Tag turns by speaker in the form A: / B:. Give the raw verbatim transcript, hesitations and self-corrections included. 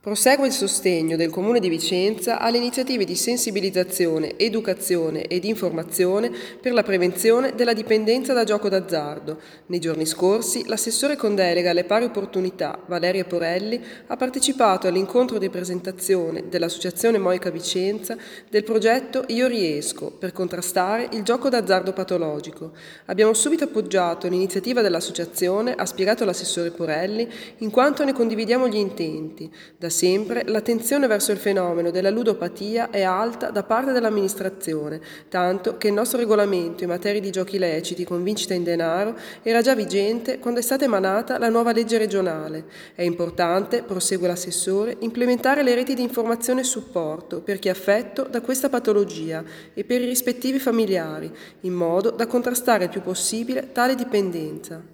A: Prosegue il sostegno del Comune di Vicenza alle iniziative di sensibilizzazione, educazione ed informazione per la prevenzione della dipendenza da gioco d'azzardo. Nei giorni scorsi l'assessore con delega alle pari opportunità, Valeria Porelli, ha partecipato all'incontro di presentazione dell'Associazione Moica Vicenza del progetto Io Riesco per contrastare il gioco d'azzardo patologico. Abbiamo subito appoggiato l'iniziativa dell'associazione, ha spiegato l'assessore Porelli, in quanto ne condividiamo gli intenti. Da sempre l'attenzione verso il fenomeno della ludopatia è alta da parte dell'amministrazione, tanto che il nostro regolamento in materia di giochi leciti con vincita in denaro era già vigente quando è stata emanata la nuova legge regionale. È importante, prosegue l'assessore, implementare le reti di informazione e supporto per chi è affetto da questa patologia e per i rispettivi familiari, in modo da contrastare il più possibile tale dipendenza.